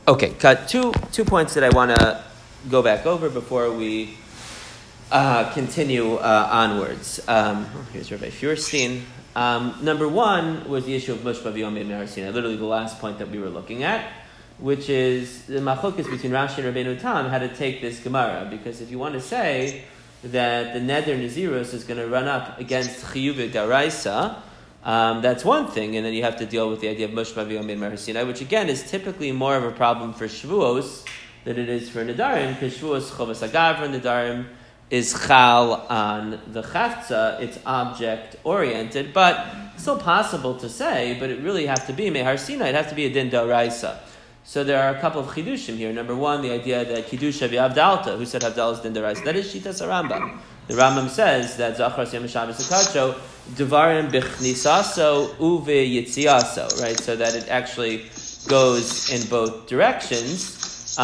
Okay, got two points that I want to go back over before we continue onwards. Here's Rabbi Feuerstein. Number one was the issue of Mushba v'Yomid Me'ar Sinai, literally the last point that we were looking at, which is the machlokes between Rashi and Rabbeinu Tam, how to take this Gemara. Because if you want to say that the Neder Nazirus is going to run up against Chiyuv Daraisa, that's one thing, and then you have to deal with the idea of Mushba v'Yomid Me'ar Sinai, which again is typically more of a problem for Shavuos than it is for Nedarim, because Shavuos Chovas Agavra Nedarim is chal on the chavtza, it's object-oriented, but still possible to say, but it really has to be Mehar Sinai, it has to be a din da'oraisa. So there are a couple of chidushim here. Number one, the idea that Kiddusha v'Avdalta, who said Havdalah is din da'oraisa, that is Shitas Rambam. The Rambam says that Zachar Yom Shabbos Akacho, Devarim b'chnisaso uve yitziaso, right? So that it actually goes in both directions.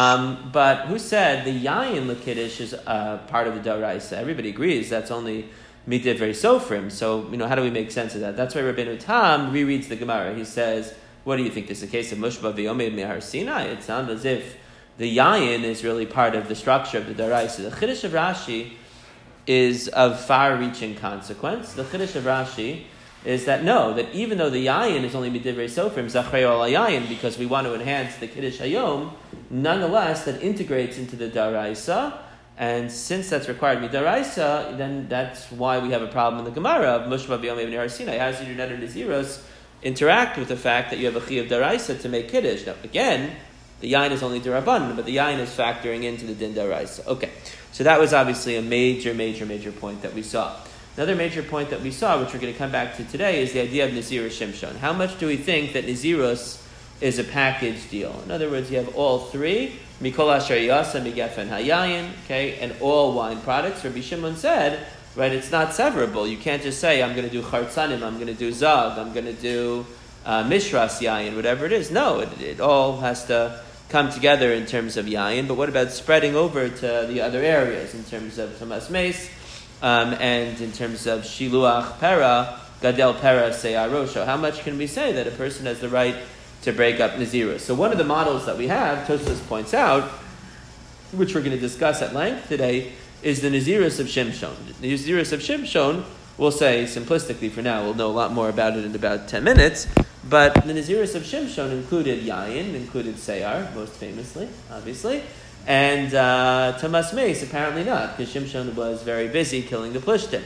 But who said the yayin l'kiddush is part of the daraisa? Everybody agrees that's only midivrei sofrim. So how do we make sense of that? That's why Rabbeinu Tam rereads the Gemara. He says, "What do you think? This is a case of mushba v'yomid mehar Sinai?" It sounds as if the yayin is really part of the structure of the daraisa. The chiddush of Rashi is of far-reaching consequence. The chiddush of Rashi is that that even though the yayin is only midivrei sofrim, zachrei al yayin, because we want to enhance the kiddush hayom, nonetheless that integrates into the daraisa, and since that's required midaraisa, then that's why we have a problem in the Gemara of Mushba v'Yomid Me'ar Sinai. How does your Neder Naziros interact with the fact that you have a chi of daraisa to make kiddush? Now again, the yayin is only derabanan, but the yayin is factoring into the din daraisa. Okay, so that was obviously a major point that we saw. Another major point that we saw, which we're going to come back to today, is the idea of Nazirus Shimshon. How much do we think that Nazirus is a package deal? In other words, you have all three, Mikol Asher Yasa, Migefen Hayayin, okay, and all wine products. Rabbi Shimon said, right, it's not severable. You can't just say, I'm going to do Chartzanim, I'm going to do Zag, I'm going to do Mishras Yayin, whatever it is. No, it all has to come together in terms of Yayin, but what about spreading over to the other areas in terms of Tamas Meis, and in terms of Shiluach Pera, Gadel Pera Seyarosho? How much can we say that a person has the right to break up Nazirus? So one of the models that we have, Tosfos points out, which we're going to discuss at length today, is the Nazirus of Shimshon. The Nazirus of Shimshon, we'll say simplistically for now, we'll know a lot more about it in about 10 minutes, but the Nazirus of Shimshon included Yayin, included Seyar, most famously, obviously, and Tamas Meis, apparently not, because Shimshon was very busy killing the Plishtim.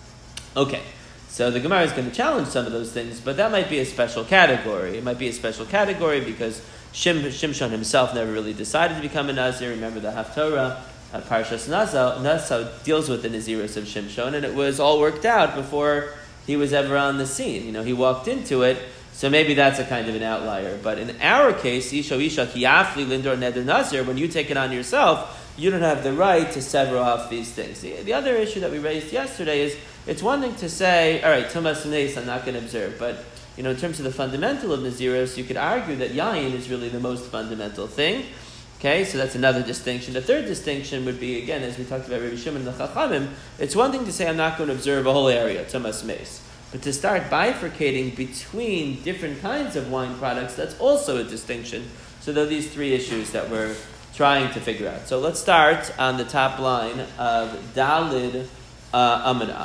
Okay, so the Gemara is going to challenge some of those things, but that might be a special category. It might be a special category because Shimshon himself never really decided to become a Nazir. Remember the Haftorah, Parshas Naso deals with the Nazirus of Shimshon, and it was all worked out before he was ever on the scene. He walked into it, so maybe that's a kind of an outlier. But in our case, Isha Kiyafli Lindor Neder Nazir, when you take it on yourself, you don't have the right to sever off these things. The other issue that we raised yesterday is, it's one thing to say, all right, Tumas Neis, I'm not going to observe, but in terms of the fundamental of Nazirus, you could argue that Yayin is really the most fundamental thing. Okay, so that's another distinction. The third distinction would be, again, as we talked about Rabbi Shimon and the Chachamim, it's one thing to say I'm not going to observe a whole area, Tumas Meis. But to start bifurcating between different kinds of wine products, that's also a distinction. So there are these three issues that we're trying to figure out. So let's start on the top line of Dalid Amud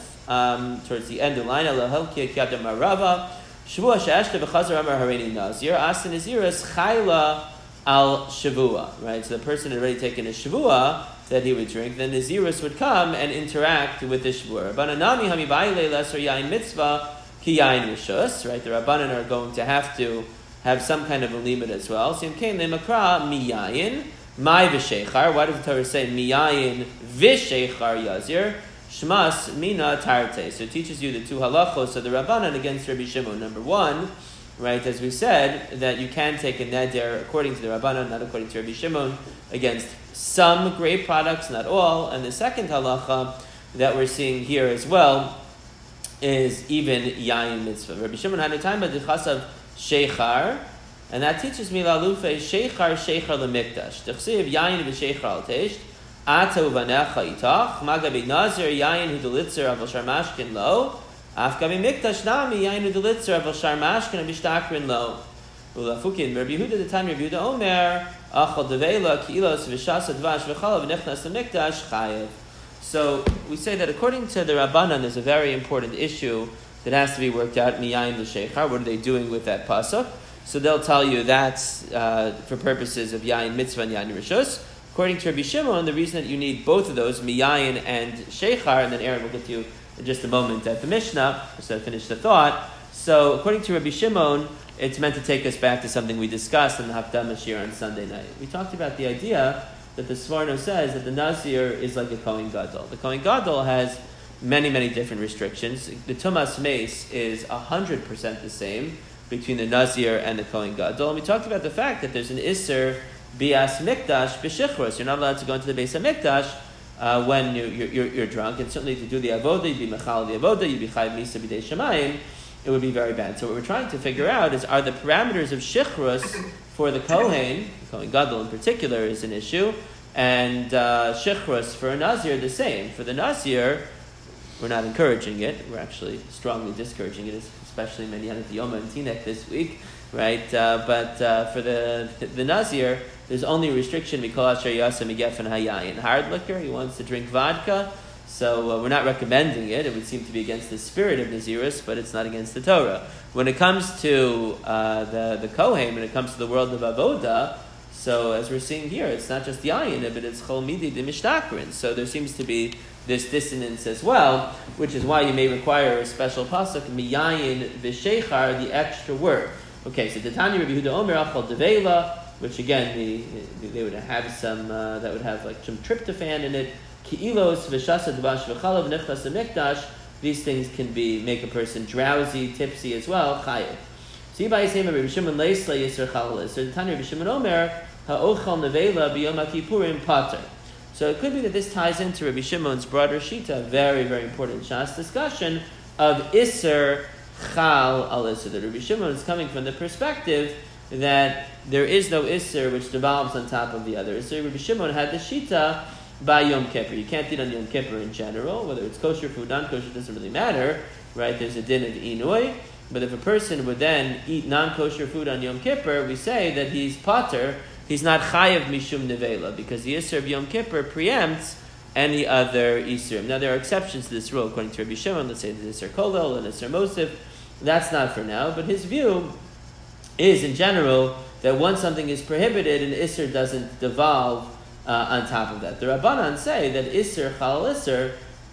Aleph, towards the end of the line. Alahelkia Kiyadam Marava, Shavua She'eshta V'chazar Amar Hareini Nazir, Asa Naziris Chayla Al Shavua. Right, so the person had already taken a Shavua that he would drink, then Nazirus would come and interact with the Shavua. Rabbananami Hamibaile Lesser Yain Mitzvah Ki Yain Rishus. Right, the Rabbanan are going to have some kind of a limit as well. Simkein Lemakra Miyayin Mai V'Sheichar. Why does the Torah say Miyayin V'Sheichar Yazir? Shmas Mina Tarte. So it teaches you the two halachos of the Rabbanan against Rabbi Shimon. Number one, right, as we said, that you can take a neder according to the Rabbanan, not according to Rabbi Shimon, against some grape products, not all. And the second halacha that we're seeing here as well is even yayin mitzvah. Rabbi Shimon had a time by the chasav sheichar, and that teaches me lalufe sheichar lemikdash. T'chsiv yayin v'sheichar al teisht, ata uvanecha itach, magabi nazir yayin hudalitzer aval sharmashkin lo, afgabi mikdash nami yayin hudalitzer aval sharmashkin abishtakrin lo. Ulafukin, Rabbi Yehuda, the time Rabbi Yehuda Omer, Achal Devela, Ki'ilos, Vishasa, Dvash, V'chalav, V'nechnas, Mikdash, Chayev. So we say that according to the Rabbanan, there's a very important issue that has to be worked out. Miyayin l'sheichar. What are they doing with that pasuk? So they'll tell you that's for purposes of yayin mitzvah and yayin rishus. According to Rabbi Shimon, the reason that you need both of those, miyayin and sheichar, and then Aaron will get to you in just a moment at the Mishnah, just to finish the thought. So according to Rabbi Shimon, it's meant to take us back to something we discussed in the Hafdamah Shir on Sunday night. We talked about the idea that the Sforno says that the Nazir is like a Kohen Gadol. The Kohen Gadol has many, many different restrictions. The Tumas Meis is 100% the same between the Nazir and the Kohen Gadol. And we talked about the fact that there's an Isser Bias Mikdash B'Shichros. You're not allowed to go into the Beis HaMikdash when you're drunk. And certainly to do the Avodah, you'd be Mechal the Avodah, you'd be Chayiv Misa B'dei Shemayim. It would be very bad. So what we're trying to figure out is, are the parameters of Shichros for the Kohen Gadol in particular is an issue, and Shichros for a Nazir the same. For the Nazir, we're not encouraging it. We're actually strongly discouraging it, especially Menyanat Yoma and Tinek this week, right? But for the Nazir, there's only a restriction, Mikol Asher Yasa Migefen Hayayin. Hard liquor, he wants to drink vodka, so we're not recommending it. It would seem to be against the spirit of Nazirus, but it's not against the Torah. When it comes to the Kohen, when it comes to the world of Avodah, so as we're seeing here, it's not just Yayin, but it's Chol Midi de Mishtakrin. So there seems to be this dissonance as well, which is why you may require a special pasuk, Miyayin V'Sheichar, the extra word. Okay, so the Tanya Rabbi Yehuda Omer Achal Devela, which again, they would have some, that would have like some tryptophan in it, Ki'ilos V'Shasa Dvash V'chalav Nechlas Mikdash. These things can make a person drowsy, tipsy as well. Chayev. So Yibai Yisema Rabbi Shimon Leisla Yisr Chalalis. So the Tanya Rabbi Shimon Omer Ha'ochal Nevela B'Yom HaKippurim Pater. So it could be that this ties into Rabbi Shimon's broader shita, very, very important Shas discussion of Isser Chal Al Isser. That Rabbi Shimon is coming from the perspective that there is no Isser which devolves on top of the other. So Rabbi Shimon had the shita by Yom Kippur. You can't eat on Yom Kippur in general, whether it's kosher food, non-kosher, doesn't really matter, right? There's a din of Inui, but if a person would then eat non-kosher food on Yom Kippur, we say that he's pater, he's not chayav mishum nevela, because the Isser of Yom Kippur preempts any other Isser. Now there are exceptions to this rule, according to Rabbi Shimon, let's say the Isser kolel and Isser mosif, that's not for now, but his view is in general that once something is prohibited, an Isser doesn't devolve on top of that. The Rabbanan say that Isser Chal Isser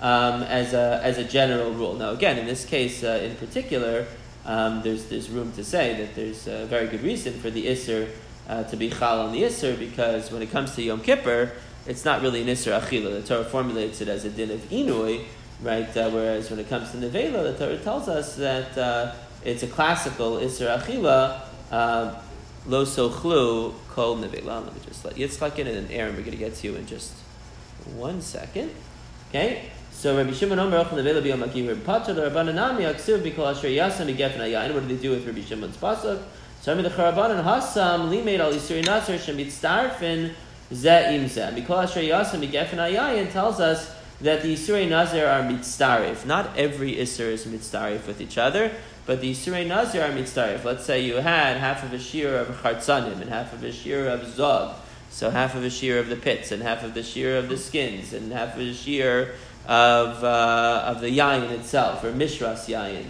as a general rule. Now again, in this case in particular, there's room to say that there's a very good reason for the Isser to be Chal on the Isser, because when it comes to Yom Kippur, it's not really an Isser Achila. The Torah formulates it as a din of Inui, right? Whereas when it comes to Nevela, the Torah tells us that it's a classical Isser Achila, Lo sochlu kol nevela. Let me just let Yitzchak in, and then Aaron, we're going to get to you in just 1 second. Okay? So Rabbi Shimon Omer Ochel nevela b'yom HaKippur pater l'Rabbanan nami aksiv b'kol asher yasam b'gefen hayayin. What do they do with Rabbi Shimon's pasuk? So Rabbi the Charabanan hasam limeid al Yisuri Nasser shemitztarfin zeh im zeh. B'kol asher yasam b'gefen hayayin tells us that the Yisuri Nazir are mitztarif. Not every Isser is mitztarif with each other, but the Yisrei Nazir are mitztarif. Let's say you had half of a shear of chartzanim and half of a shear of zog, so half of a shear of the pits and half of the shear of the skins and half of a shear of the yayin itself, or mishras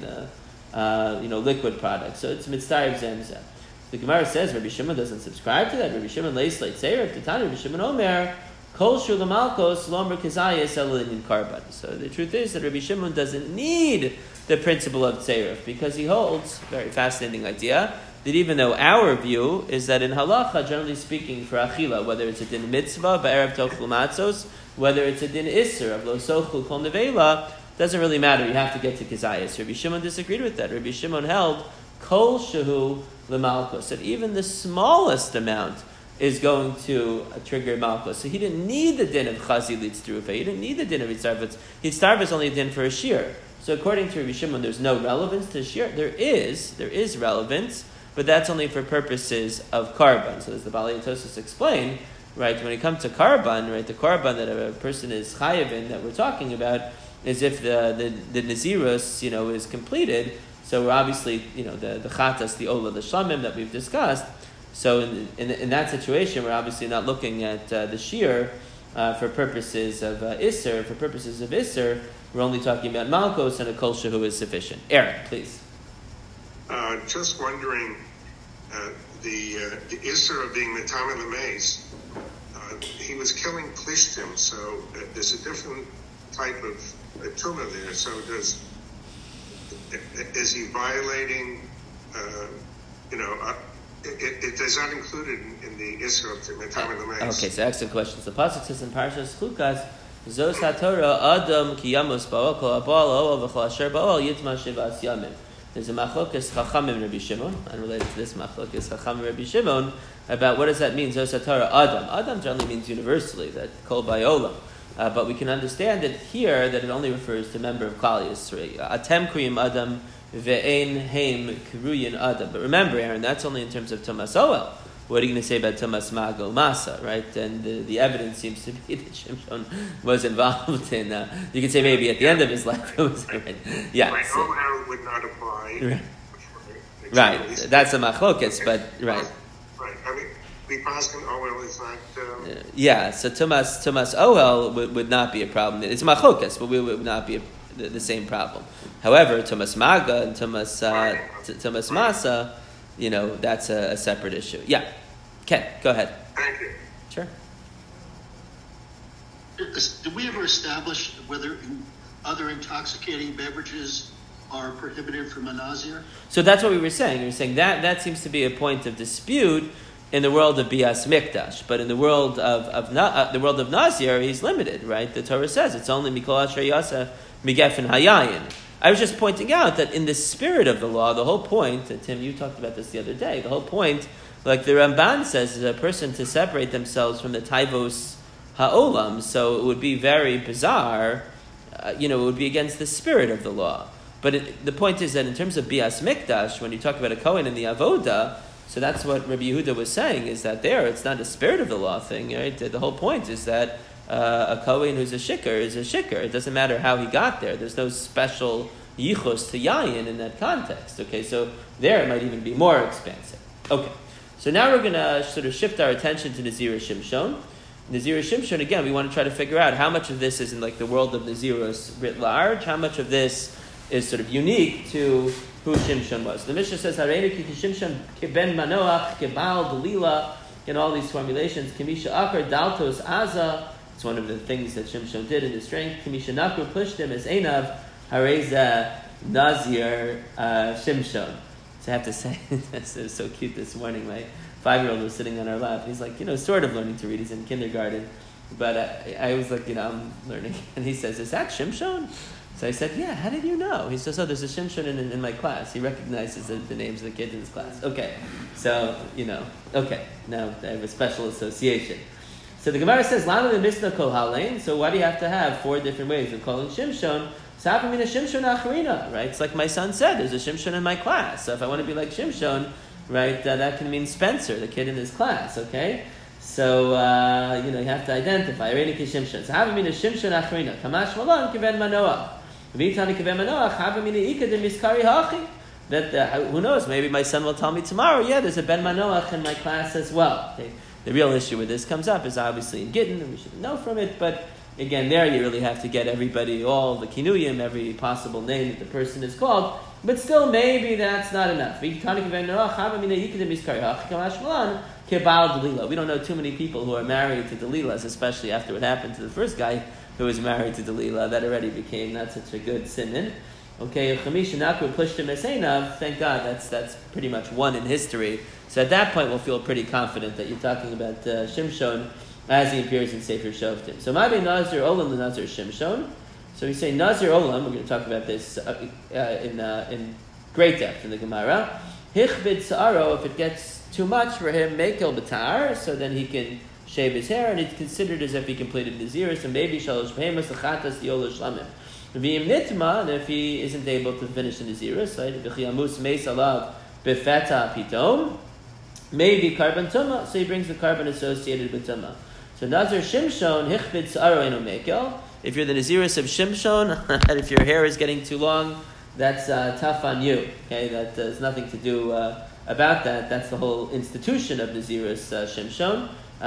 yayin, liquid product. So it's mitztarif zemzem. The Gemara says Rabbi Shimon doesn't subscribe to that. Rabbi Shimon leis leit seir. Titani Rabbi Shimon Omer kol shulamalkos lomer kazayis elin karban. So the truth is that Rabbi Shimon doesn't need the principle of Tzeiruf, because he holds, very fascinating idea, that even though our view is that in halacha, generally speaking, for achila, whether it's a din mitzvah, ba'erev tochlu matzos, whether it's a din isser, of lo sochlu kol nevela, doesn't really matter, you have to get to kizayis. Rabbi Shimon disagreed with that. Rabbi Shimon held, kol shehu lemalkos, that even the smallest amount is going to trigger malchus. So he didn't need the din of chazi litzrufa, he didn't need the din of yitzarvitz. Yitzarvitz is only a din for a shear. So according to Rabbi Shimon, there's no relevance to shear. There is relevance, but that's only for purposes of karban. So as the Balei Tosos explained, right, when it comes to karban, right, the karban that a person is chayav in that we're talking about is if the nazirus, is completed. So we're obviously, the chatas, the ola, the shlamim that we've discussed. So in that situation, we're obviously not looking at the shear for purposes of Isser. For purposes of Isser, we're only talking about Malkos and a Kol Shehu is sufficient. Aaron, please. Just wondering, the Isser of being Metame L'meis, he was killing Plishtim, so there's a different type of tumah there. So is he violating, is that included in the Isra of Metame L'meis? Okay, so excellent question. So pasuk says in Parshas Chukas, Zos HaTorah Adam ki yamos ba'ol kol abal o'ol v'chol asher ba'ol yitma shivas yamim. There's a machlokes Chachamim Rabbi Shimon, unrelated to this machlokes Chachamim Rabbi Shimon, about what does that mean, Zos HaTorah Adam. Adam generally means universally, that kol ba'olam. But we can understand it here that it only refers to member of Klal Yisrael. Atem kriyim Adam ve'ein heim kruyin Adam. But remember, Aaron, that's only in terms of Tumas Oel. What are you going to say about Tumas Mago Masa, right? And the evidence seems to be that Shimshon was involved in. You could say maybe at the end of his life it was right. Yeah. Right. So, Oel would not apply. Right. That's a machlokes, but right. Right. I mean, the Paskin Oel is not. Yeah. So Tumas Oel would not be a problem. It's machlokes, but it would not be the same problem. However, Tumas Maga and Tumas Masa, that's a separate issue. Yeah. Ken, go ahead. Thank you. Sure. Did we ever establish whether other intoxicating beverages are prohibited from a Nazir? So that's what we were saying. We were saying that seems to be a point of dispute in the world of Bias Mikdash, but in the world of Nazir, he's limited, right? The Torah says it's only Mikol Asher Yasa Migefen Hayayin. I was just pointing out that in the spirit of the law, the whole point, and Tim, you talked about this the other day, the whole point, like the Ramban says, is a person to separate themselves from the Taivos Ha'olam, so it would be very bizarre, it would be against the spirit of the law. But the point is that in terms of Bias Mikdash, when you talk about a Kohen in the Avoda, so that's what Rabbi Yehuda was saying, is that it's not a spirit of the law thing, right? The whole point is that a Kohen who's a shikar is a shikar. It doesn't matter how he got there. There's no special yichus to yayin in that context. Okay, so there it might even be more expansive. Okay, so now we're going to sort of shift our attention to Nazir Shimshon. Nazir Shimshon, again, we want to try to figure out how much of this is in like the world of Nazirus writ large, how much of this is sort of unique to who Shimshon was. The Mishnah says, "Hareinu ki Shimshon keben manoach kebal delila," in all these formulations. Kimisha akar daltos aza. It's one of the things that Shimshon did in his strength. Kimisha nakru pushtim as einav hareza Nazir Shimshon. So I have to say, this is so cute this morning. My 5-year-old was sitting on our lap. He's like, sort of learning to read. He's in kindergarten. But I was like, I'm learning. And he says, "Is that Shimshon?" So I said, "Yeah, how did you know?" He says, "Oh, there's a Shimshon in my class." He recognizes the names of the kids in his class. Okay, so, okay, now I have a special association. So the Gemara says, "Lama the Mishnah kol halein." So why do you have to have 4 different ways of calling Shimshon? Sapamina Shimshon achrina, right? It's like my son said, there's a Shimshon in my class. So if I want to be like Shimshon, right, that can mean Spencer, the kid in his class, okay? So, you have to identify. Reini ki Shimshon. So havamina Shimshon achrina. Kamash malon kiven manoach. V'itani kiven manoach. Havamina ikadim miskari hachi. That, who knows, maybe my son will tell me tomorrow, yeah, there's a Ben Manoach in my class as well. Okay? The real issue with this comes up is obviously in Gittin, and we should know from it, but again, there you really have to get everybody, all the kinuyim, every possible name that the person is called, but still maybe that's not enough. We don't know too many people who are married to Delilas, especially after what happened to the first guy who was married to Delilah. That already became not such a good siman. Okay, thank God, that's pretty much one in history. So at that point, we'll feel pretty confident that you're talking about Shimshon as he appears in Sefer Shoftim. So, Mabi Nazir Olam the Nazir Shimshon. So we say Nazir Olam. We're going to talk about this in great depth in the Gemara. Hichbid Sa'aro, if it gets too much for him, Mekel B'tar, so then he can shave his hair, and it's considered as if he completed Naziris, and maybe Shalosh Behemoth L'chatas Yola Shlamim. V'im Nitma, and if he isn't able to finish the Naziris, right? V'chiyamus Meis Alav B'feta Pitom. Maybe carbon tumah, so he brings the carbon associated with tumah. So Nazir Shimshon, hichbid sa'aro eno mekel. If you're the Naziris of Shimshon, and if your hair is getting too long, that's tough on you. Okay, that has nothing to do about that. That's the whole institution of Nazirus Shimshon.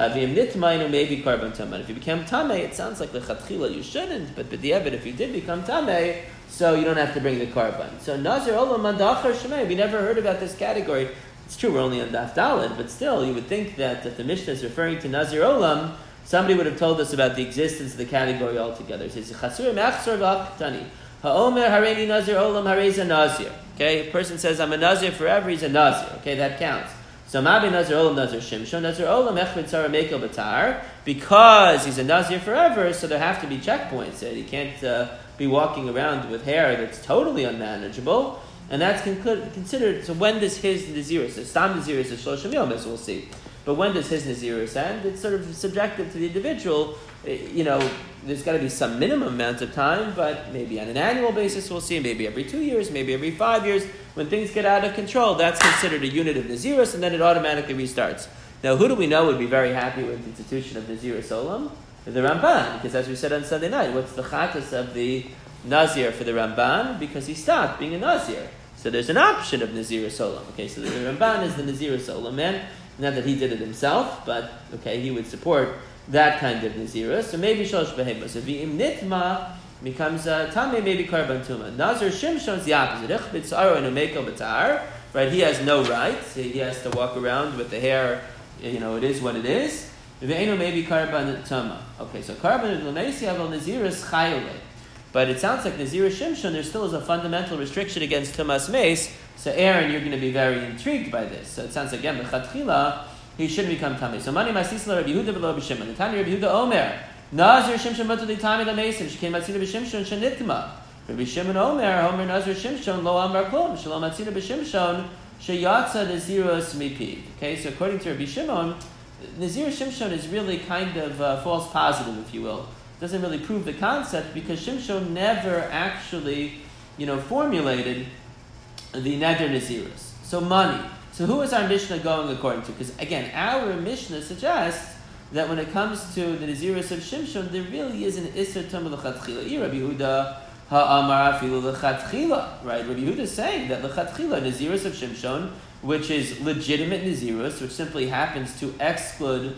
Maybe Karban Tameh. If you become Tameh, it sounds like lechatchila you shouldn't, but b'diavad, if you did become Tameh, so you don't have to bring the Karban. So Nazir Olam Mandachar Shemay, we never heard about this category. It's true, we're only on Daf Daled, but still, you would think that if the Mishnah is referring to Nazir Olam, somebody would have told us about the existence of the category altogether. It says, Chasur Machzor V'Achtani. Ha'omer Hareini Nazir Olam Hareza Nazir. Okay, a person says, I'm a Nazir forever, he's a Nazir. Okay, that counts. So Mabi Nazir Olam Nazir Shimshon, Nazir Olam Echved Tzara Mekel B'Tar, because he's a Nazir forever, so there have to be checkpoints. He can't be walking around with hair that's totally unmanageable, and that's considered. So when does his Nazirus, the Stam Nazirus is Shloshim Yom, as we'll see, but when does his Nazirus end? It's sort of subjective to the individual. There's got to be some minimum amount of time, but maybe on an annual basis we'll see, maybe every 2 years, maybe every 5 years. When things get out of control, that's considered a unit of Nazirus, and then it automatically restarts. Now, who do we know would be very happy with the institution of Nazirus Olam? The Ramban, because as we said on Sunday night, what's the chatas of the Nazir for the Ramban? Because he stopped being a Nazir. So there's an option of Nazirus Olam. Okay, so the Ramban is the Nazirus Olam man. Not that he did it himself, but okay, he would support that kind of Nazirus. So maybe Shalosh Behema. So V'im Nitma becomes Tameh, maybe Karban Tuma. Nazir Shimshon is the opposite. Echbit Tzaro and Umeko B'Tar. Right, he has no rights. He has to walk around with the hair. It is what it is. V'einu maybe Karban Tuma. Okay, so Karban L'meisi Aval Nazirus Chayole. But it sounds like Nazirus Shimshon, there still is a fundamental restriction against Tumas Meis. So Aaron, you're going to be very intrigued by this. So it sounds like, again, B'chatchila, he shouldn't become Tameh. So Mani Masisla Rabbi Yehuda v'lo B'Shimon. The Tani Rabbi Yehuda Omer. Nazir Shimshon Matuli Tameh L'Meisim. She came Matzina B'Shimshon Shenitma. Rabbi Shimon Omer Nazir Shimshon Lo Amar Klom. Shalom Matzina B'Shimshon Sheyatza Nazirus Mipi. Okay, so according to Rabbi Shimon, Nazir Shimshon is really kind of false positive, if you will. Doesn't really prove the concept because Shimshon never actually, formulated the Neder Nazirus. So money. So who is our Mishnah going according to? Because again, our Mishnah suggests that when it comes to the Nazirus of Shimshon, there really is an Isser Tumah L'Chatchila. Rabbi Yehuda Ha'amar Afilu L'Chatchila. Right? Rabbi Yehuda is saying that L'Chatchila, Nazirus of Shimshon, which is legitimate Nazirus, which simply happens to exclude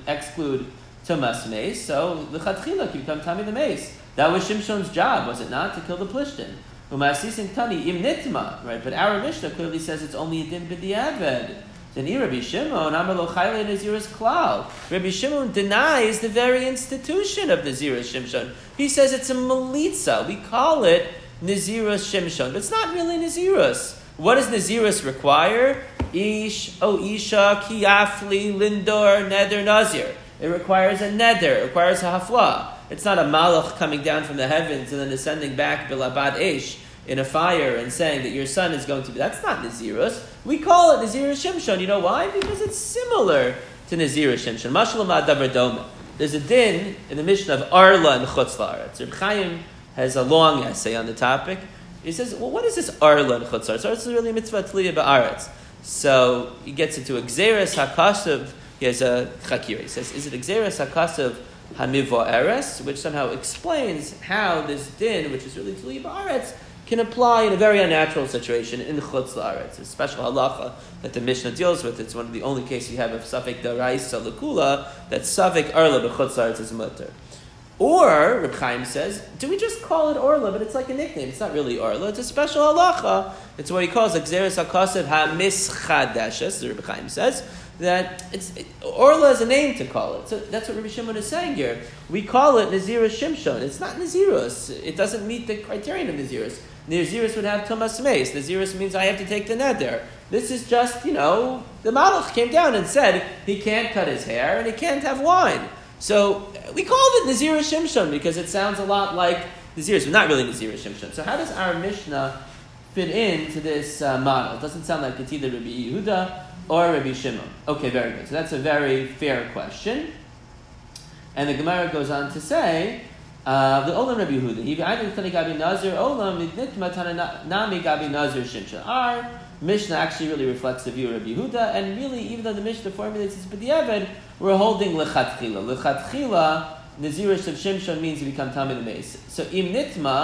Tumas Meis, so L'Chatchila can become Tameh the Meis. That was Shimshon's job, was it not? To kill the Plishtin. Umasisin Tani Im Nitma, right? But our Mishnah clearly says it's only a din b'diavad. Then Rabbi Shimon, Amar Lo Chayle Nazirus Klal. Rabbi Shimon denies the very institution of Nazirus Shimshon. He says it's a Melitza. We call it Nazirus Shimshon, but it's not really Nazirus. What does Nazirus require? Isha, Kiafli, Lindor, Neder, Nazir. It requires a neder. It requires a hafla. It's not a malach coming down from the heavens and then ascending back bilabad eish in a fire and saying that your son is going to be. That's not Nazirus. We call it Nazirus Shimshon. You know why? Because it's similar to Nazirus Shimshon. Mashallah davar doma. There's a din in the Mishnah of Arla and Chutz La'aretz. Reb Chaim has a long essay on the topic. He says, well, what is this Arla and Chutz La'aretz? This is really a mitzvah tliya ba'aretz. So he gets into Gzeres HaKasav. He has a chakir. He says, is it Gzeres HaKasav HaMivva Eres, which somehow explains how this din, which is really Tli Ba'aretz, can apply in a very unnatural situation in Chutz La'aretz. It's a special halacha that the Mishnah deals with. It's one of the only cases you have of Safek Daraisa L'Kula, that Safek Arla B'Chutz La'aretz is mutter. Or, Reb Chaim says, do we just call it Orla, but it's like a nickname. It's not really Orla. It's a special halacha. It's what he calls Gzeres HaKasav HaMischadeshes, Reb Chaim says, that Orla is a name to call it. So that's what Rabbi Shimon is saying here. We call it Nazirus Shimshon. It's not Nazirus. It doesn't meet the criterion of Nazirus. Nazirus would have Tumas Meis. Nazirus means I have to take the neder. This is just, the Malach came down and said he can't cut his hair and he can't have wine. So we called it Nazirus Shimshon because it sounds a lot like Nazirus, but not really Nazirus Shimshon. So how does our Mishnah fit into this model? It doesn't sound like it's either Rabbi Yehuda or Rabbi Shimon. Okay, very good. So that's a very fair question. And the Gemara goes on to say, the Olam Rabbi Yehuda, our Mishnah actually really reflects the view of Rabbi Yehuda, and really, even though the Mishnah formulates this b'diavad, we're holding lechatchila. Lechatchila, Nazirus of Shimshon means you become Tameh L'Meis. So im nitma,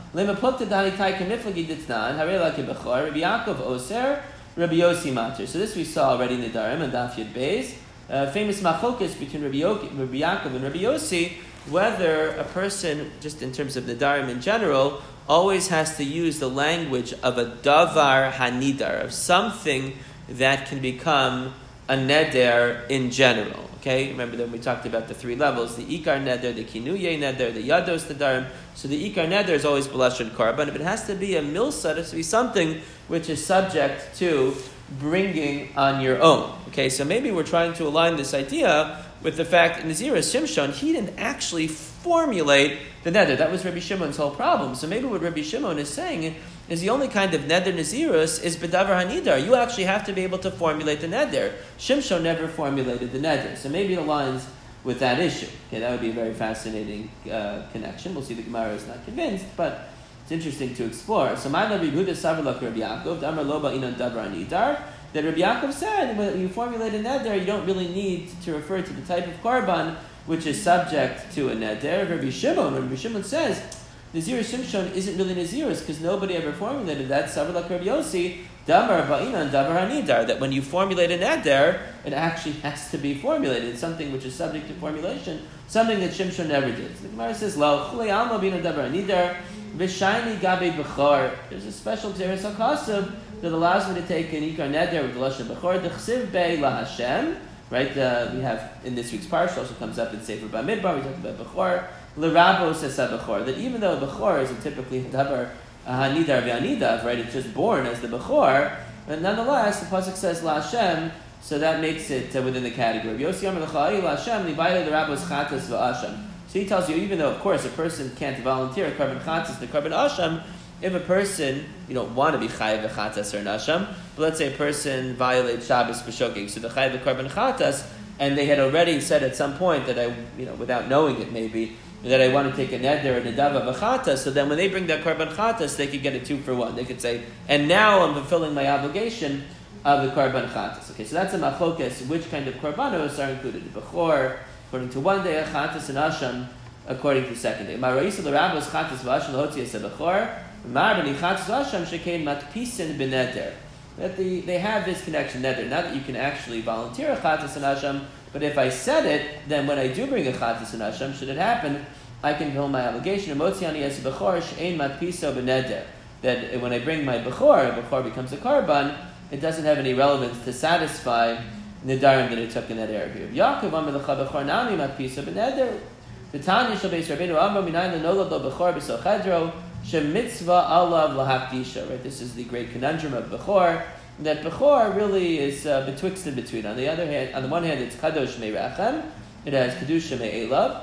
Lema plukta dani tai kamiflagi ditnan, harela kibachor, Rabbi Yaakov oser, Rabbi Yossi mater. So this we saw already in the Darim and Daf Yud Beis. Famous machlokas between Rabbi Yaakov and Rabbi Yossi, whether a person, just in terms of the Darim in general, always has to use the language of a davar hanidar, of something that can become a neder in general. Okay, remember that we talked about the three levels: the ikar neder, the kinuye neder, the yados nedarim. So the ikar neder is always b'lashon korban. If it has to be a milsa, it has to be something which is subject to bringing on your own. Okay, so maybe we're trying to align this idea with the fact in Nazirus Shimshon, he didn't actually formulate the neder. That was Rabbi Shimon's whole problem. So maybe what Rabbi Shimon is saying is the only kind of neder Nazirus is bedavar hanidar. You actually have to be able to formulate the neder. Shimshon never formulated the neder. So maybe it aligns with that issue. Okay, that would be a very fascinating connection. We'll see the Gemara is not convinced, but it's interesting to explore. So my Rabbi Yehuda Savarlak Rabbi Yaakov, Damar Loba Inon Davar Hanidar, that Rabbi Yaakov said when you formulate a neder, you don't really need to refer to the type of korban which is subject to a neder. Rabbi Shimon says, Nazirus Shimshon isn't really Nazirus because nobody ever formulated that. Savarlak Rabbi Yossi, Damar Ba'inan Davar Hanidar, that when you formulate a neder, it actually has to be formulated. It's something which is subject to formulation, something that Shimshon never did. So the Gemara says, Lo Chulei Alma Bina Davar Hanidar, V'shayni Gabe Bechor. There's a special Teres HaKasav that allows me to take an Ikar Neder with the Lashon Bechor, the Chsiv Bei La Hashem. Right, we have in this week's parsha also comes up in Sefer Bamidbar. We talked about Bechor. L'Rabo says Bechor, that even though Bechor is typically Davar Hanidar V'Anidav, right, it's just born as the Bechor, but nonetheless the pasuk says La Hashem, so that makes it within the category. Yossi Amar L'Chai La Hashem Libayla L'Rabos Chatas V'Asham. So he tells you, even though of course a person can't volunteer a korban chatas, the korban asham, if a person, you don't want to be chayav chatas or an asham, but let's say a person violates Shabbos b'shoking, so the chayav korban chatas, and they had already said at some point that I, without knowing it maybe, that I want to take a neder and a dava b'chatas, so then when they bring that korban chatas, they could get a 2-for-1. They could say, and now I'm fulfilling my obligation of the korban chatas. Okay, so that's a machlokas, which kind of korbanos are included. The bechor, according to one day, chatas and asham, according to the second day. Maraisa l'rabos chatas v'asham l'hotzi es bechor. Marbani chatas v'asham shekein matpisin b'neder. That they have this connection neder. Not that you can actually volunteer a chatas and asham, but if I said it, then when I do bring a chatas and asham, should it happen, I can fulfill my obligation. Motziani es bechor she'ein matpiso b'neder. That when I bring my bechor becomes a korban, it doesn't have any relevance to satisfy nedarim that it took in that area. Yaakov Amar L'cha Bechor Nami Matpisa B'Neder. The Tanya Shal Beis Rabbeinu Amar Minayin L'Nolad Lo Bechor B'Sol Chedro Shemitzvah Alav L'Hakdisha. Right, this is the great conundrum of Bechor. That Bechor really is betwixt and between. On the one hand, it's Kadosh Me'Rachem. It has Kedusha Me'Elav.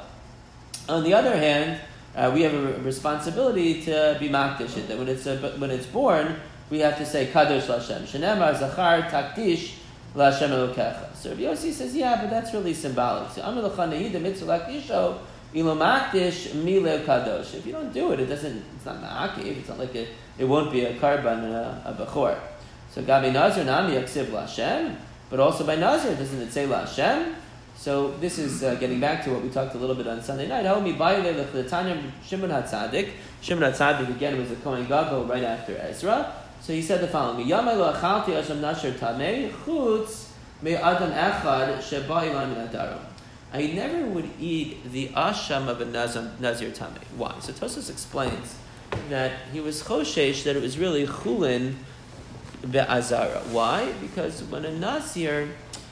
On the other hand, we have a responsibility to be Makdish it. That when it's born, we have to say Kadosh L'Hashem. Shenemar Zachar Takdish L'Hashem Elokecha. So Rabbi Yossi says, yeah, but that's really symbolic. So Amar L'cha Nehida Mitzvah Lakdisho Ilo Makdish Mileu Kadosh. If you don't do it, it's not Ma'akiv. It's not like it won't be a karban, a bechor. So Gabi Nazir Nami Yaksiv L'Hashem, but also by Nazir, doesn't it say L'Hashem? So this is getting back to what we talked a little bit on Sunday night. Homi Baile L'Tanya Shimon HaTzadik. Shimon HaTzadik again was a Kohen Gadol right after Ezra. So he said the following: Yamai lo achalti asham nasher tamei chutz me adam echad sheba ilan min adarim. I never would eat the asham of a nazir tamei. Why? So Tosfos explains that he was choshesh that it was really chulin be'azara. Why? Because when a nazir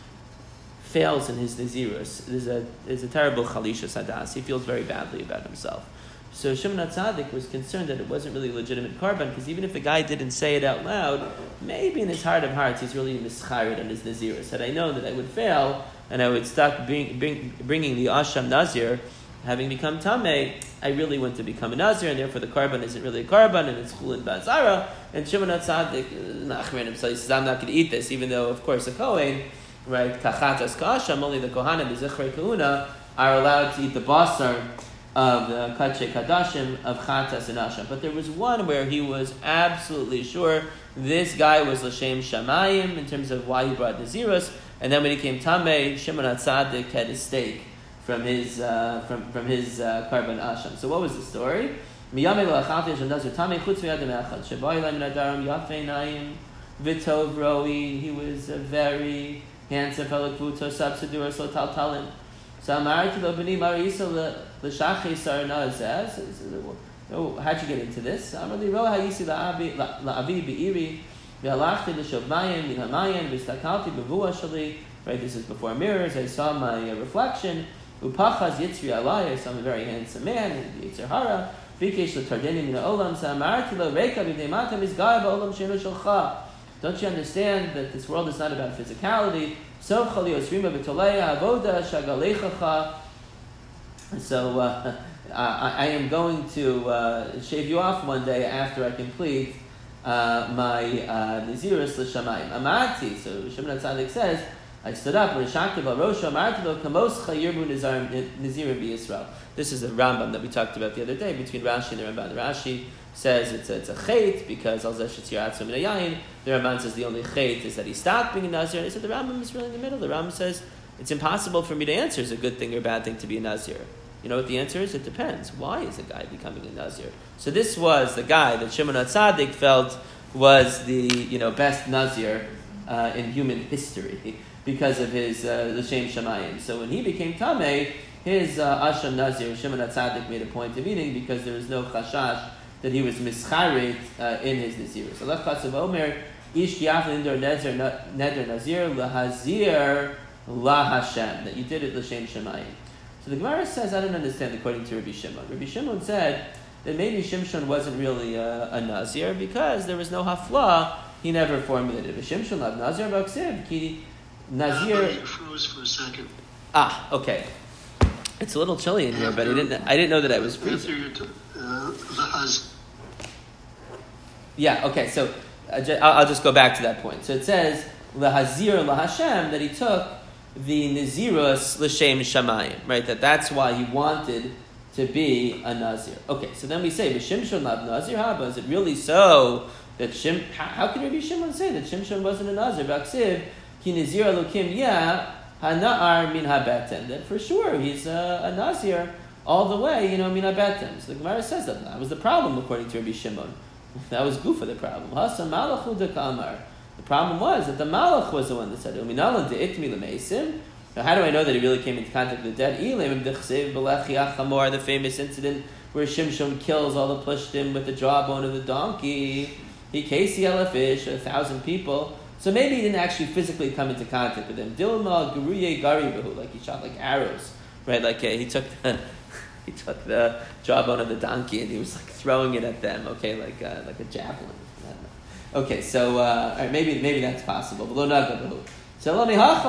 fails in his nazirus, there's a terrible chalishas hadas. He feels very badly about himself. So Shimon HaTzadik was concerned that it wasn't really a legitimate korban, because even if the guy didn't say it out loud, maybe in his heart of hearts he's really mischared on his nazirus. Had I known that I would fail and I would stop bringing the asham nazir, having become tamei, I really want to become a nazir, and therefore the korban isn't really a korban and it's chulin ba'azara. And Shimon HaTzadik nachmer himself. He says, I'm not going to eat this, even though of course a kohen, right, kachatas ka'asham, only the kohanim, the zichrei kahuna, are allowed to eat the basar of the Kadshe Kadashim of Chatas and Asham. But there was one where he was absolutely sure this guy was L'Shem Shamayim in terms of why he brought Nazirus, and then when he came Tamei, Shimon HaTzadik had a steak from his Karban Asham. So what was the story? Miyame lo achalti shel nazir tamei chutz miyadam echad sheboi lem nadarim yafei nayim v'tov roi. He was a very handsome fellow kvuto subsidur so taltalim. So Amarti lo b'ni marisa l'shachei sar nazeh. Oh, how'd you get into this? Amar li ro hayisi la'avi be'iri v'alachti l'shovmayim v'hamayim v'stakalti b'vua shali. Right, this is before mirrors. I saw my reflection. Upachaz yitzri alai. I saw a very handsome man in the Yetzer Hara. V'ikesh l'tardeni min ha'olam. So Amarti lo reika b'nei matam izgaya ba'olam she'enu shalcha. Don't you understand that this world is not about physicality? So I am going to shave you off one day after I complete my Nazirus l'shamayim. Amati. So Shimon HaTzadik says, I stood up, this is the Rambam that we talked about the other day between Rashi and the Ramban. The Rashi says it's a chait because the Ramban says the only chait is that he stopped being a Nazir. And he said the Rambam is really in the middle. The Rambam says it's impossible for me to answer is a good thing or a bad thing to be a Nazir. You know what the answer is? It depends. Why is a guy becoming a Nazir? So this was the guy that Shimon HaTzadik felt was the best Nazir in human history because of his L'Shem Shamayim. So when he became Tameh, his Asham Nazir, Shimon HaTzadik made a point of eating because there was no chashash that he was mischarit in his Nazir. So Lech Kasav Omer, Ish Kiyaf Neder Nazir Lahazir La Hashem, that you did it L'Shem Shamayim. So the Gemara says, I don't understand according to Rabbi Shimon. Rabbi Shimon said that maybe Shimshon wasn't really a Nazir because there was no hafla. He never formulated. Shimshon lav Nazir b'aksiv ki Nazir. You froze for a second. Okay. It's a little chilly in here, but I didn't know that I was freezing. Yeah. Okay. So I'll just go back to that point. So it says lahazir lahashem that he took the Nazirus l'shem shamayim, right? That's why he wanted to be a Nazir. Okay, so then we say, Shimshon lav Nazir haba. Is it really so that how can Rabbi Shimon say that Shimshon wasn't a Nazir? B'aksiv ki Nazir elokim hana'ar min habeten. That for sure he's a Nazir all the way, min habeten. So the Gemara says that was the problem according to Rabbi Shimon. That was Gufa the problem. Hasa malachu dekamar. The problem was that the Malach was the one that said, now, how do I know that he really came into contact with the dead? The famous incident where Shimshon kills all the Plishtim with the jawbone of the donkey. He casey fish, 1,000 people. So maybe he didn't actually physically come into contact with them. Dilma Guruye Garibahu, like he shot like arrows, right? Like he took the jawbone of the donkey and he was like throwing it at them, okay, like a javelin. Okay, so maybe that's possible. So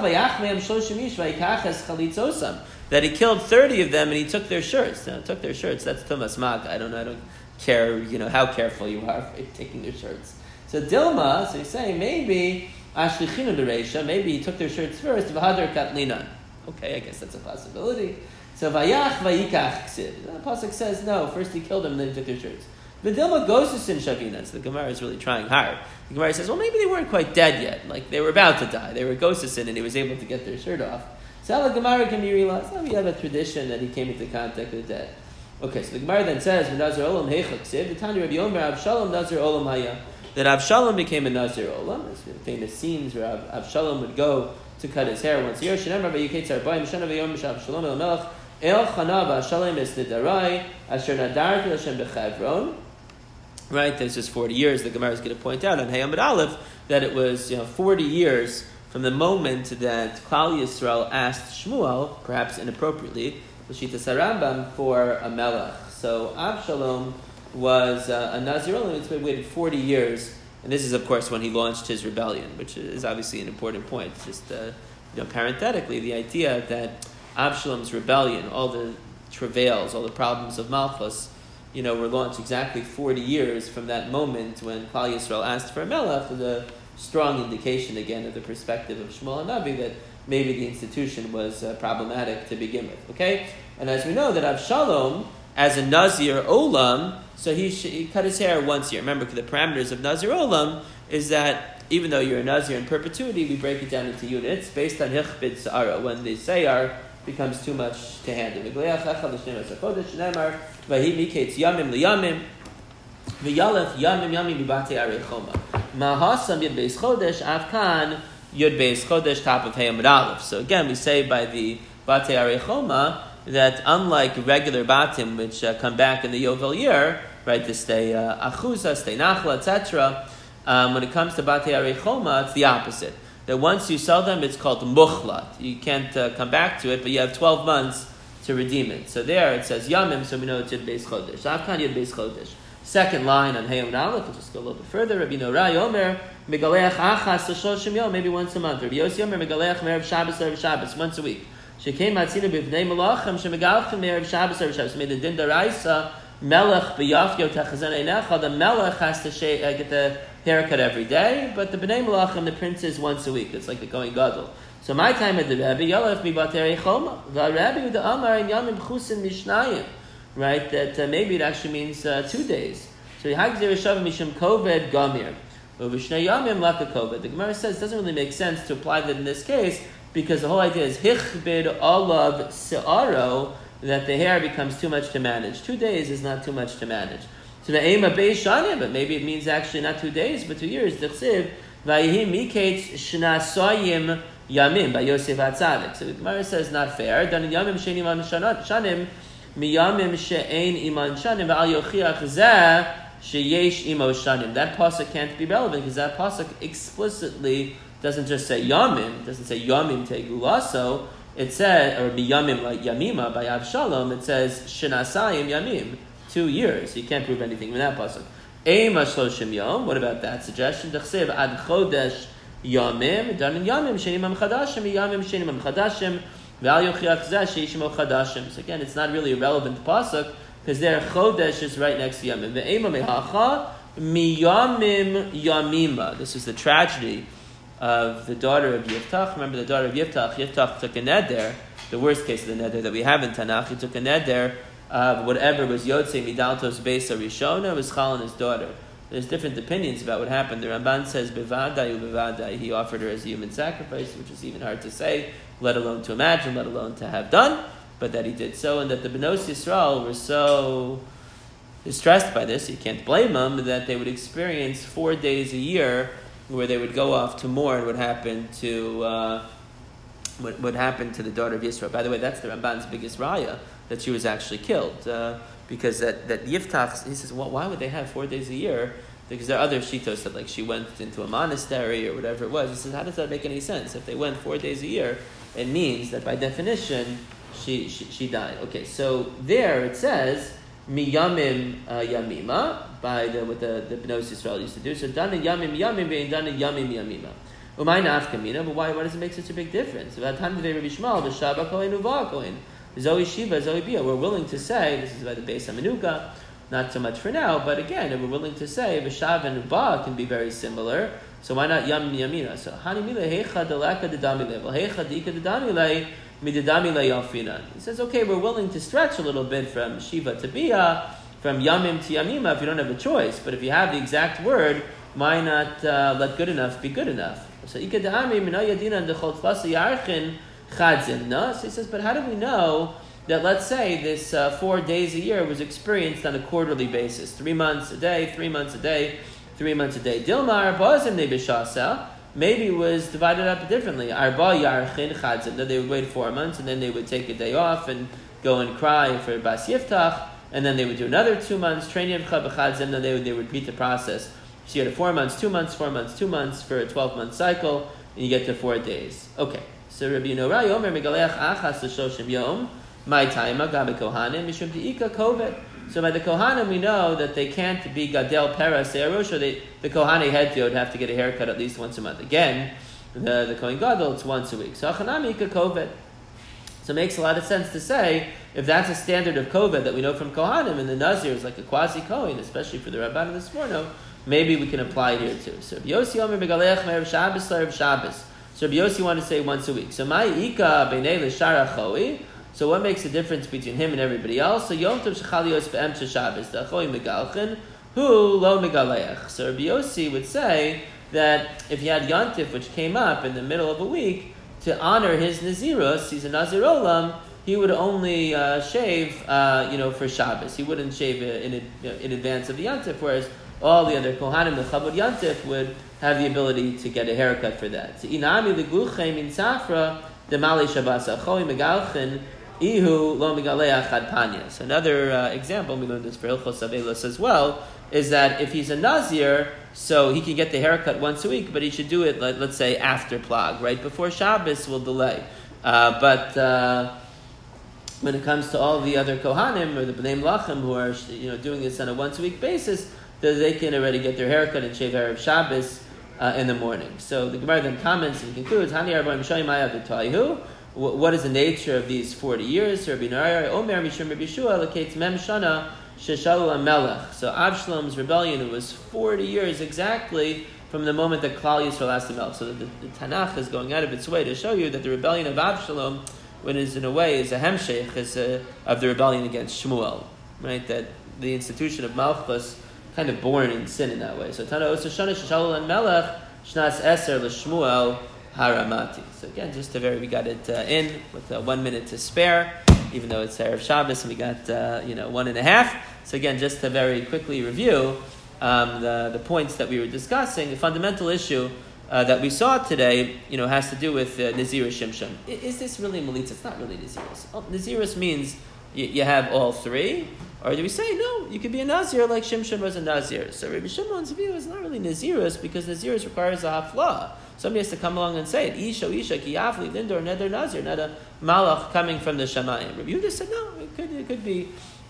that he killed 30 of them and he took their shirts. Now, took their shirts. That's Tumas Mag. I don't care. How careful you are for taking their shirts. So Dilma. So he's saying maybe Ashlichinu Dereisha. Maybe he took their shirts first. V'hadar Katlina. Okay, I guess that's a possibility. So Vayach Vayikach Ksiv. The pasuk says no. First he killed them and then he took their shirts. But Dilma goes to Sin Shavina, so the Gemara is really trying hard. The Gemara says, well, maybe they weren't quite dead yet. Like, they were about to die. They were ghost to Sin, and he was able to get their shirt off. So how the Gemara can be realized? We have a tradition that he came into contact with the dead. Okay, so the Gemara then says, Nazir Olam Heichak Siv, the Tanya Rabbi Yomer, Avshalom Nazir Olam Haya. That Avshalom became a Nazir Olam. There's famous scenes where Avshalom would go to cut his hair once a year. Shenem Rabbi Yuketz Arbaim, Shana Vayom Avshalom El Melech, El Chanav Avshalom Es Nidarai, Asher Nadar Hashem Bechevron. Right, there's just 40 years. The Gemara is going to point out on Hayamid Aleph that it was 40 years from the moment that Klal Yisrael asked Shmuel, perhaps inappropriately, L'Shitas HaRambam, for a melech. So Avshalom was a Nazir Olam. It's been waited 40 years, and this is, of course, when he launched his rebellion, which is obviously an important point. Just parenthetically, the idea that Avshalom's rebellion, all the travails, all the problems of Malchus, were launched exactly 40 years from that moment when Klal Yisrael asked for a melech, with a strong indication, again, of the perspective of Shmuel HaNavi that maybe the institution was problematic to begin with. Okay? And as we know that Avshalom, as a Nazir Olam, so he cut his hair once a year. Remember, the parameters of Nazir Olam is that even though you're a Nazir in perpetuity, we break it down into units based on Hichbid Sa'ara. When the Sayar becomes too much to handle. Megaleach echad l'shnei chodesh shneimar v'hi miketz yamim liyamim v'yalef yamim yamim b'batei arei choma. Mahasam yud beis chodesh avkan yud beis chodesh top of Hayamid Aleph. So again, we say by the batei arei choma that unlike regular batim which come back in the Yovel year, right, to stay achuza, stay nachla, etc. When it comes to batei arei choma, it's the opposite. That once you sell them, it's called muchlat. You can't come back to it, but you have 12 months to redeem it. So there it says yamim, so we know it's yud beis chodesh. Avkan yud beis chodesh. Second line on Hayom Aleph, we'll just go a little bit further. Rabbi Norai Omer, megaleach achas l'shoshim yom, maybe once a month. Rabbi Yossi Omer, megaleach me'erev Shabbos l'erev Shabbos, once a week. Shekei matzina b'vnei malachim, shemegalchim me'erev Shabbos l'erev Shabbos. Made the din daraisa, melech b'yafyo techazen einecha, the melech has to get the haircut every day, but the b'nei malachim, the princes, once a week. It's like the going gadol. So my time at the Rebbe, yalef mi batei choma, v'Rebbe the Amar and yamim chusin mishnayim. Right, that maybe it actually means 2 days. So Hagzir Shavim Mishum Koved Gamir. Uvshnei Yamim Laka Koved. The Gemara says it doesn't really make sense to apply that in this case because the whole idea is Hichbid Olav Se'aro, that the hair becomes too much to manage. 2 days is not too much to manage. So the Ema Beis Shanim, but maybe it means actually not 2 days, but 2 years. D'chsiv Vayihim Miketz Shnasayim Yamim by Yosef HaTzadik. So the Gemara says not fair. Dan Yamim Shenim An Shanim Miyamim she'ein iman shanim v'al yochiach zeh sheyesh imo shanim. That pasuk can't be relevant because that pasuk explicitly doesn't just say yamim. It doesn't say yamim tegulaso. It says, or miyamim like yamima by Avshalom. It says shenasayim yamim, 2 years. You can't prove anything with that pasuk. Eima shloshim yom. What about that suggestion? D'chsev ad chodesh yamim. Danin yamim she'imam chadashim miyamim she'imam chadashim. So again, it's not really a relevant pasuk because there chodesh is right next to yamim. Miyamim yamima. This is the tragedy of the daughter of Yiftach. Remember the daughter of Yiftach. Yiftach took a neder. The worst case of the neder that we have in Tanakh. He took a neder of whatever was Yotzei Midaltos Beisa Rishona was Chal and his daughter. There's different opinions about what happened. The Ramban says bevadai ubevadai. He offered her as a human sacrifice, which is even hard to say, let alone to imagine, let alone to have done, but that he did so, and that the Benos Yisrael were so distressed by this, you can't blame them, that they would experience 4 days a year where they would go off to mourn what happened to what happened to the daughter of Yisrael. By the way, that's the Ramban's biggest raya, that she was actually killed. Because that Yiftach, he says, well, why would they have 4 days a year? Because there are other shitos that like she went into a monastery or whatever it was. He says, how does that make any sense? If they went 4 days a year, it means that by definition she died. Okay, so there it says miyamim yamima by what the Bnos Yisrael used to do. So dana yamim yamim ve'in dana yamim yamima. Umay nafkamina, but why does it make such a big difference? About time Rabbi Shmuel v'shaba kohen uva kohen. Zoe Shiva, Zoe Bia. We're willing to say, this is by the Beis HaMenuka, not so much for now, but again, we're willing to say, V'shav and Uba can be very similar, so why not Yam Yamina? So, Hanimile, Hecha Deleka Dedamile, Hecha Dika Dedamile, Midedamile Yalfinan. He says, okay, we're willing to stretch a little bit from Shiva to Bia, from Yamim to Yamima, if you don't have a choice, but if you have the exact word, why not let good enough be good enough? So, Ika De'ami, Minayadina, and Dechol Tfasa Yarchin, so he says, but how do we know that, let's say, this 4 days a year was experienced on a quarterly basis? 3 months a day, 3 months a day, 3 months a day. Dilmar, Bozim Nebishasa, maybe it was divided up differently. Arba Yarchin Chadzim, that they would wait 4 months and then they would take a day off and go and cry for Bas Yiftach, and then they would do another 2 months, training of Chadzim, then they would repeat the process. So you had 4 months, 2 months, 4 months, 2 months for a 12-month cycle, and you get to 4 days. Okay. So Rabbi Norai Omer megaleach achas l'shoshim yom, my time agabe kohanim mishum deika kovet. So by the kohanim we know that they can't be gadel peras se'arosh, or the kohani head would have to get a haircut at least once a month. Again, the kohen gadol it's once a week. So achanami ika kovet. So it makes a lot of sense to say if that's a standard of kovet that we know from kohanim, and the nazir is like a quasi kohen, especially for the rabban of the Sforno, maybe we can apply it here too. So Yossi Omer megaleach me'erev Shabbos l'erev Shabbos. So Rabbi Yossi wanted to say once a week. So my ika b'nei l'shara choi. So what makes the difference between him and everybody else? So Yom Tov shechalios be'emtza Shabbos the choi megalchen hu lo megaleach. So Rabbi Yossi would say that if you had Yontif which came up in the middle of a week, to honor his Nazirus, he's a Nazir Olam, he would only shave, for Shabbos. He wouldn't shave in advance of the Yantif, whereas all the other Kohanim, the Chabad Yantif, would have the ability to get a haircut for that. Inami leguchem in Safra demali Shabbos achoi megalchen ihu lo megalei achad panya. So another example, we learned this for Hilchos Avelos as well, is that if he's a Nazir, so he can get the haircut once a week, but he should do it, let's say, after Plag, right before Shabbos will delay. But when it comes to all the other Kohanim or the Bnei Melachim who are doing this on a once a week basis, they can already get their haircut and shave Erev Shabbos in the morning. So the Gemara then comments and concludes, Hani Arbaim Shoyim Ayav V'Toihu. What is the nature of these 40 years? Rabbi Nari Omer Mishum Rabbi Shua locates Mem Shana Sheshalu Melech. So Avshalom's rebellion was 40 years exactly from the moment that Klal Yisrael asked the Melech. So the Tanakh is going out of its way to show you that the rebellion of Avshalom, when is in a way is a hemshech of the rebellion against Shmuel, right? That the institution of Malchus kind of born in sin in that way. So Tana Osashana Sheshalu and Melech Shnas Eser LeShmuel Haramati. So again, we got it in with 1 minute to spare, even though it's Erev Shabbos and we got 1.5. So again, just to very quickly review the points that we were discussing, the fundamental issue that we saw today, has to do with Nazir Shimshon. Is this really Melitza? It's not really Nazirus. Nazirus means you have all three, or do we say, no, you could be a Nazir like Shimshon was a Nazir? So Rabbi Shimon's view is not really Nazirus, because Nazirus requires a hafla. Somebody has to come along and say it. Isha ki yafli lindor neder Nazir, not a malach coming from the Shamayim. Rabbi Yehuda said, no, it could be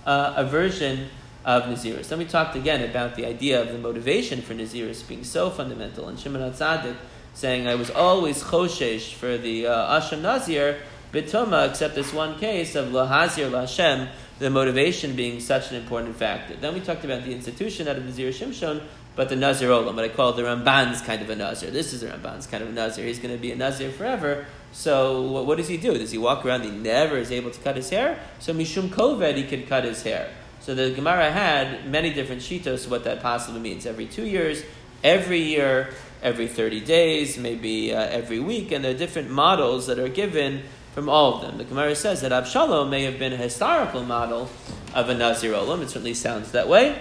a version of Nazirus. Then we talked again about the idea of the motivation for Nazirus being so fundamental. And Shimon HaTzadik saying, I was always choshesh for the Asham Nazir, B'tuma, except this one case of Lahazir Lashem, the motivation being such an important factor. Then we talked about the institution out of Nazir Shimshon, but the Nazir Olam, what I call the Ramban's kind of a Nazir. This is the Ramban's kind of a Nazir. He's going to be a Nazir forever. So what does he do? Does he walk around? He never is able to cut his hair. So Mishum Koved, he could cut his hair. So the Gemara had many different shitos of what that possibly means. Every 2 years, every year, every 30 days, maybe every week, and there are different models that are given from all of them. The Gemara says that Avshalom may have been a historical model of a Nazir Olam. It certainly sounds that way,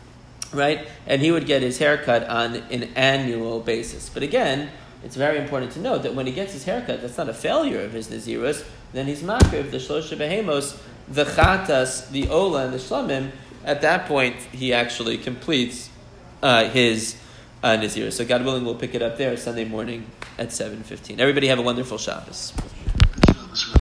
right? And he would get his haircut on an annual basis. But again, it's very important to note that when he gets his haircut, that's not a failure of his Nazirus. Then he's makriv the Shlosha Behemos, the Chatas, the Ola, and the Shlamim. At that point, he actually completes his Nazirus. So God willing, we'll pick it up there Sunday morning at 7:15. Everybody have a wonderful Shabbos.